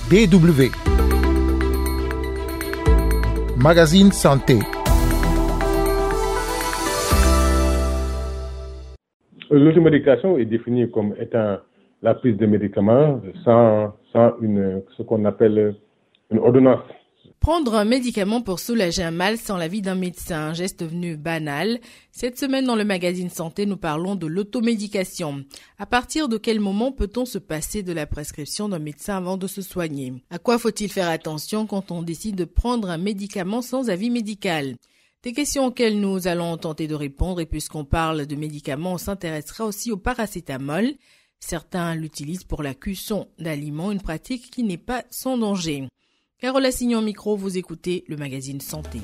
DW. Magazine Santé. L'automédication est définie comme étant la prise de médicaments sans ce qu'on appelle une ordonnance. Prendre un médicament pour soulager un mal sans l'avis d'un médecin, un geste devenu banal. Cette semaine dans le magazine Santé, nous parlons de l'automédication. À partir de quel moment peut-on se passer de la prescription d'un médecin avant de se soigner? À quoi faut-il faire attention quand on décide de prendre un médicament sans avis médical? Des questions auxquelles nous allons tenter de répondre, et puisqu'on parle de médicaments, on s'intéressera aussi au paracétamol. Certains l'utilisent pour la cuisson d'aliments, une pratique qui n'est pas sans danger. Carole Assignon micro, vous écoutez le magazine Santé.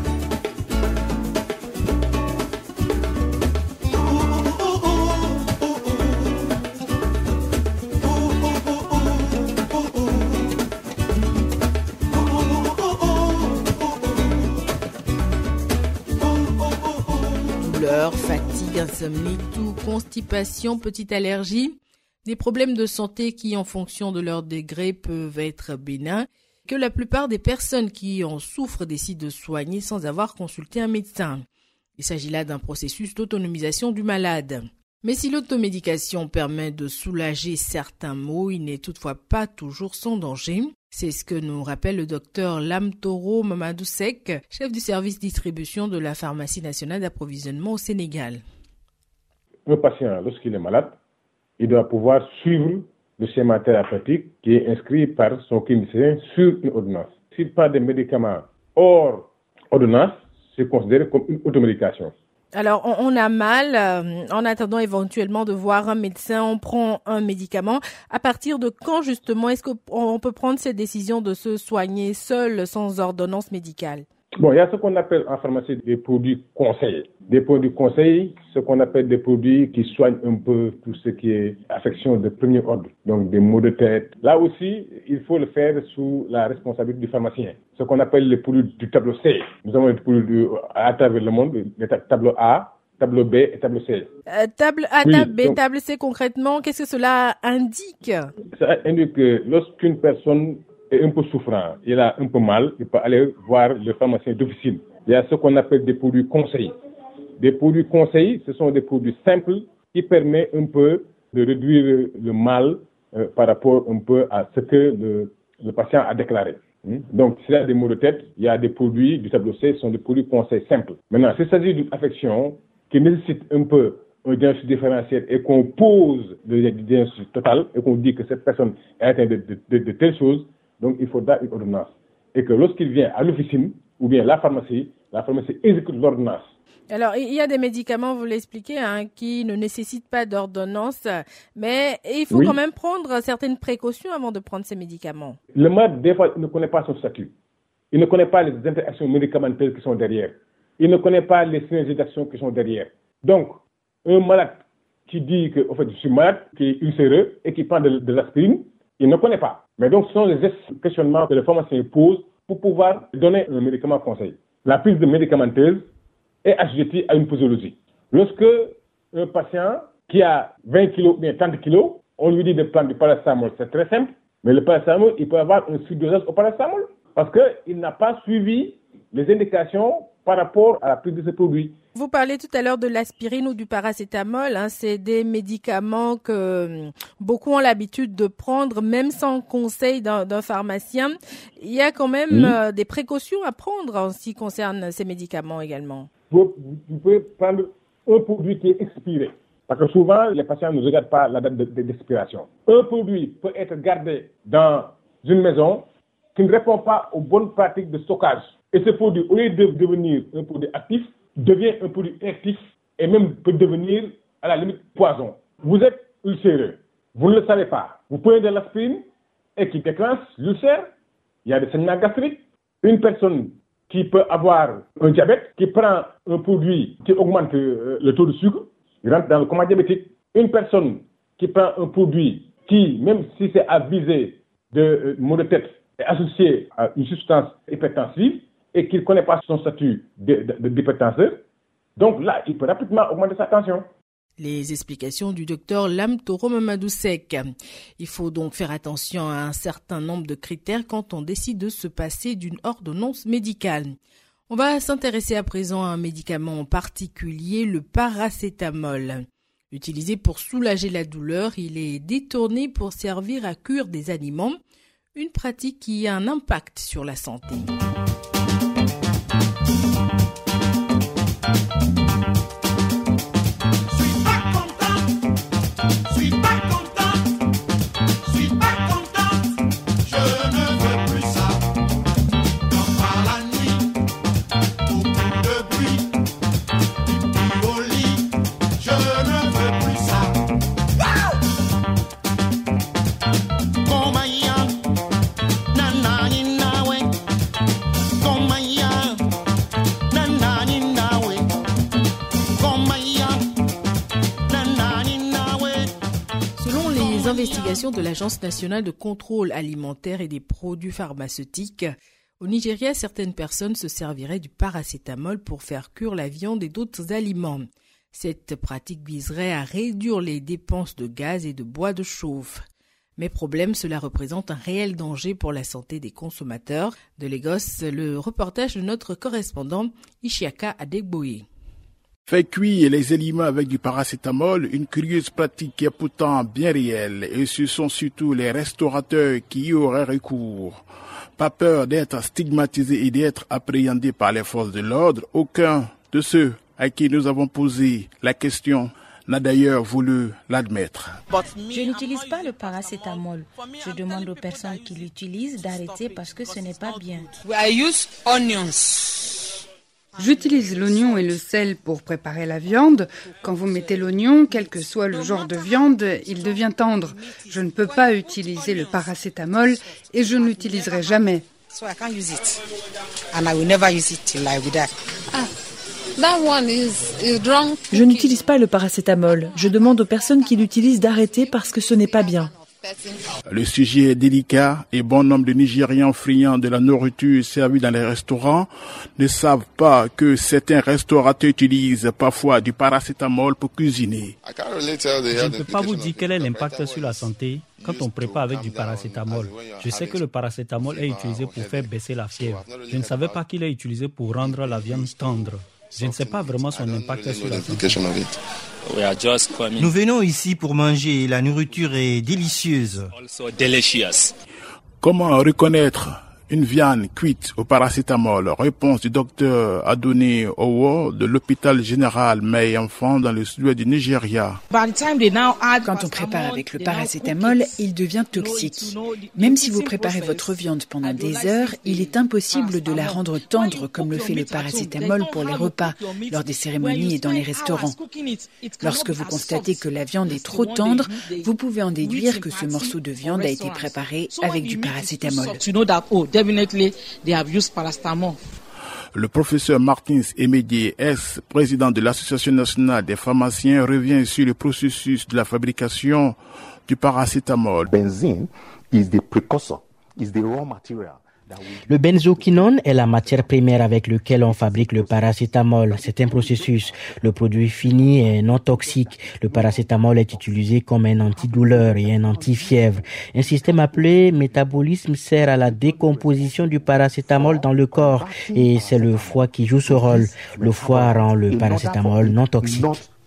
Douleur, fatigue, insomnie, toux, constipation, petite allergie, des problèmes de santé qui, en fonction de leur degré, peuvent être bénins, que la plupart des personnes qui en souffrent décident de soigner sans avoir consulté un médecin. Il s'agit là d'un processus d'autonomisation du malade. Mais si l'automédication permet de soulager certains maux, il n'est toutefois pas toujours sans danger. C'est ce que nous rappelle le docteur Lamtoro Mamadou Seck, chef du service distribution de la pharmacie nationale d'approvisionnement au Sénégal. Un patient, lorsqu'il est malade, il doit pouvoir suivre le schéma thérapeutique qui est inscrit par son clinicien sur une ordonnance. S'il prend des médicaments hors ordonnance, c'est considéré comme une automédication. Alors, on a mal, en attendant éventuellement de voir un médecin, on prend un médicament. À partir de quand, justement, est-ce qu'on peut prendre cette décision de se soigner seul, sans ordonnance médicale? Bon, il y a ce qu'on appelle en pharmacie des produits conseillés. Des produits conseillés, ce qu'on appelle des produits qui soignent un peu tout ce qui est affection de premier ordre, donc des maux de tête. Là aussi, il faut le faire sous la responsabilité du pharmacien. Ce qu'on appelle les produits du tableau C. Nous avons des produits à travers le monde, les tableaux A, tableau B et tableau C. Table A, oui, table B, donc, table C, concrètement, qu'est-ce que cela indique? Ça indique que lorsqu'une personne est un peu souffrant, il a un peu mal, il peut aller voir le pharmacien d'officine. Il y a ce qu'on appelle des produits conseils. Des produits conseils, ce sont des produits simples qui permettent un peu de réduire le mal par rapport un peu à ce que le patient a déclaré. Donc, s'il y a des maux de tête, il y a des produits du tableau C, ce sont des produits conseils simples. Maintenant, s'il s'agit d'une affection qui nécessite un peu un diagnostic différentiel et qu'on pose le diagnostic total et qu'on dit que cette personne est atteinte de telles choses, donc il faudra une ordonnance. Et que lorsqu'il vient à l'officine ou bien la pharmacie exécute l'ordonnance. Alors, il y a des médicaments, vous l'expliquez, qui ne nécessitent pas d'ordonnance, mais il faut quand même prendre certaines précautions avant de prendre ces médicaments. Le malade, des fois, il ne connaît pas son statut. Il ne connaît pas les interactions médicamenteuses qui sont derrière. Il ne connaît pas les synergies d'action qui sont derrière. Donc, un malade qui dit que, en fait, je suis malade, qui est ulcéreux et qui prend de l'aspirine, il ne connaît pas. Mais donc, ce sont les questionnements que le pharmacien pose pour pouvoir donner un médicament conseil. La prise de médicamenteuse est assujettie à une posologie. Lorsque un patient qui a 20 kg ou bien 30 kg, on lui dit de prendre du paracétamol, c'est très simple, mais le paracétamol, il peut avoir un surdosage au paracétamol parce qu'il n'a pas suivi les indications par rapport à la prise de ce produit. Vous parlez tout à l'heure de l'aspirine ou du paracétamol. C'est des médicaments que beaucoup ont l'habitude de prendre, même sans conseil d'un pharmacien. Il y a quand même des précautions à prendre en ce qui concerne ces médicaments également. Vous pouvez prendre un produit qui est expiré. Parce que souvent, les patients ne regardent pas la date d'expiration. Un produit peut être gardé dans une maison qui ne répond pas aux bonnes pratiques de stockage. Et ce produit, au lieu de devenir un produit actif, devient un produit inactif et même peut devenir, à la limite, poison. Vous êtes ulcéreux, vous ne le savez pas. Vous prenez de l'aspirine et qui déclenche l'ulcère. Il y a des saignements gastriques. Une personne qui peut avoir un diabète, qui prend un produit qui augmente le taux de sucre, il rentre dans le coma diabétique. Une personne qui prend un produit qui, même si c'est à visée de maux de tête, est associé à une substance hypertensive, et qu'il ne connaît pas son statut d'hypertenseur, donc là, il peut rapidement augmenter sa tension. Les explications du docteur Lam Toro Mamadou Seck. Il faut donc faire attention à un certain nombre de critères quand on décide de se passer d'une ordonnance médicale. On va s'intéresser à présent à un médicament en particulier, le paracétamol. Utilisé pour soulager la douleur, il est détourné pour servir à cuire des aliments, une pratique qui a un impact sur la santé. Investigation de l'Agence nationale de contrôle alimentaire et des produits pharmaceutiques. Au Nigeria, certaines personnes se serviraient du paracétamol pour faire cuire la viande et d'autres aliments. Cette pratique viserait à réduire les dépenses de gaz et de bois de chauffe. Mais problème, cela représente un réel danger pour la santé des consommateurs. De Lagos, le reportage de notre correspondant Ishiaka Adegboye. Faire cuire les aliments avec du paracétamol, une curieuse pratique qui est pourtant bien réelle, et ce sont surtout les restaurateurs qui y auraient recours. Pas peur d'être stigmatisés et d'être appréhendés par les forces de l'ordre, aucun de ceux à qui nous avons posé la question n'a d'ailleurs voulu l'admettre. Je n'utilise pas le paracétamol. Je demande aux personnes qui l'utilisent d'arrêter parce que ce n'est pas bien. J'utilise l'oignon et le sel pour préparer la viande. Quand vous mettez l'oignon, quel que soit le genre de viande, il devient tendre. Je ne peux pas utiliser le paracétamol et je ne l'utiliserai jamais. Je n'utilise pas le paracétamol. Je demande aux personnes qui l'utilisent d'arrêter parce que ce n'est pas bien. Le sujet est délicat et bon nombre de Nigérians friands de la nourriture servie dans les restaurants ne savent pas que certains restaurateurs utilisent parfois du paracétamol pour cuisiner. Je ne peux pas vous dire quel est l'impact sur la santé quand on prépare avec du paracétamol. Je sais que le paracétamol est utilisé pour faire baisser la fièvre. Je ne savais pas qu'il est utilisé pour rendre la viande tendre. Je ne sais pas vraiment son impact sur la santé. Nous venons ici pour manger et la nourriture est délicieuse. Comment reconnaître une viande cuite au paracétamol? Réponse du docteur Adoni Owo de l'hôpital général May Enfant dans le sud-ouest du Nigeria. Quand on prépare avec le paracétamol, il devient toxique. Même si vous préparez votre viande pendant des heures, il est impossible de la rendre tendre comme le fait le paracétamol pour les repas, lors des cérémonies et dans les restaurants. Lorsque vous constatez que la viande est trop tendre, vous pouvez en déduire que ce morceau de viande a été préparé avec du paracétamol. Le professeur Martins Emedié, président de l'Association nationale des pharmaciens, revient sur le processus de la fabrication du paracétamol. Benzene is the precursor, is the raw material. Le benzoquinone est la matière première avec laquelle on fabrique le paracétamol. C'est un processus. Le produit fini est non toxique. Le paracétamol est utilisé comme un antidouleur et un antifièvre. Un système appelé métabolisme sert à la décomposition du paracétamol dans le corps et c'est le foie qui joue ce rôle. Le foie rend le paracétamol non toxique.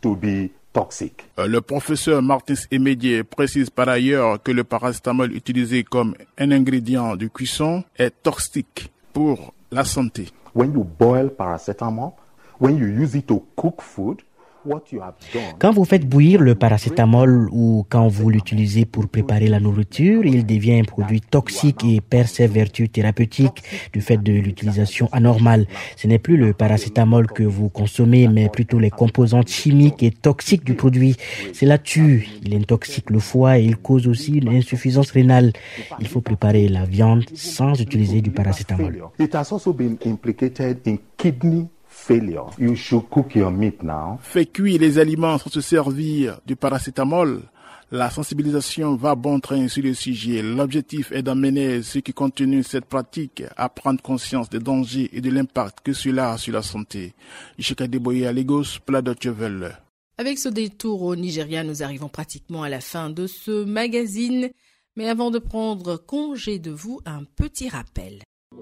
Le professeur Martins Emedié précise par ailleurs que le paracétamol utilisé comme un ingrédient de cuisson est toxique pour la santé. When you boil paracetamol, when you use it to cook food, quand vous faites bouillir le paracétamol ou quand vous l'utilisez pour préparer la nourriture, il devient un produit toxique et perd ses vertus thérapeutiques du fait de l'utilisation anormale. Ce n'est plus le paracétamol que vous consommez, mais plutôt les composantes chimiques et toxiques du produit. Cela tue, il intoxique le foie et il cause aussi une insuffisance rénale. Il faut préparer la viande sans utiliser du paracétamol. It has also been implicated in kidney failure. You should cook your meat now. Fait cuire les aliments sans se servir du paracétamol. La sensibilisation va bon train sur le sujet. L'objectif est d'amener ceux qui continuent cette pratique à prendre conscience des dangers et de l'impact que cela a sur la santé. Ishika Deboye à Lagos, Plat Deutsche Welle. Avec ce détour au Nigeria, nous arrivons pratiquement à la fin de ce magazine. Mais avant de prendre congé de vous, un petit rappel.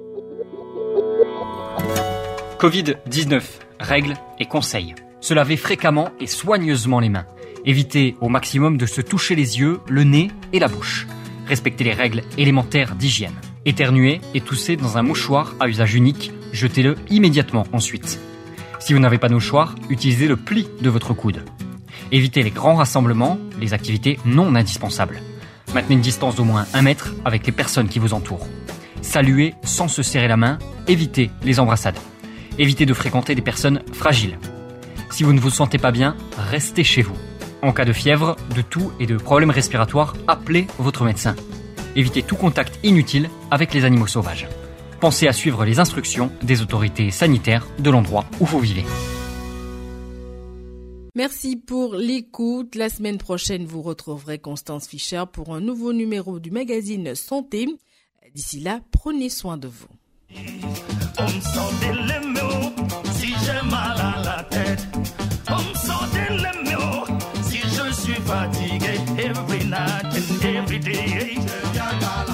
Covid-19, règles et conseils. Se laver fréquemment et soigneusement les mains. Évitez au maximum de se toucher les yeux, le nez et la bouche. Respectez les règles élémentaires d'hygiène. Éternuer et tousser dans un mouchoir à usage unique, jetez-le immédiatement ensuite. Si vous n'avez pas de mouchoir, utilisez le pli de votre coude. Évitez les grands rassemblements, les activités non indispensables. Maintenez une distance d'au moins 1 mètre avec les personnes qui vous entourent. Saluez sans se serrer la main, évitez les embrassades. Évitez de fréquenter des personnes fragiles. Si vous ne vous sentez pas bien, restez chez vous. En cas de fièvre, de toux et de problèmes respiratoires, appelez votre médecin. Évitez tout contact inutile avec les animaux sauvages. Pensez à suivre les instructions des autorités sanitaires de l'endroit où vous vivez. Merci pour l'écoute. La semaine prochaine, vous retrouverez Constance Fischer pour un nouveau numéro du magazine Santé. D'ici là, prenez soin de vous. Si j'ai mal à la tête, si je suis fatigué, every night and every day.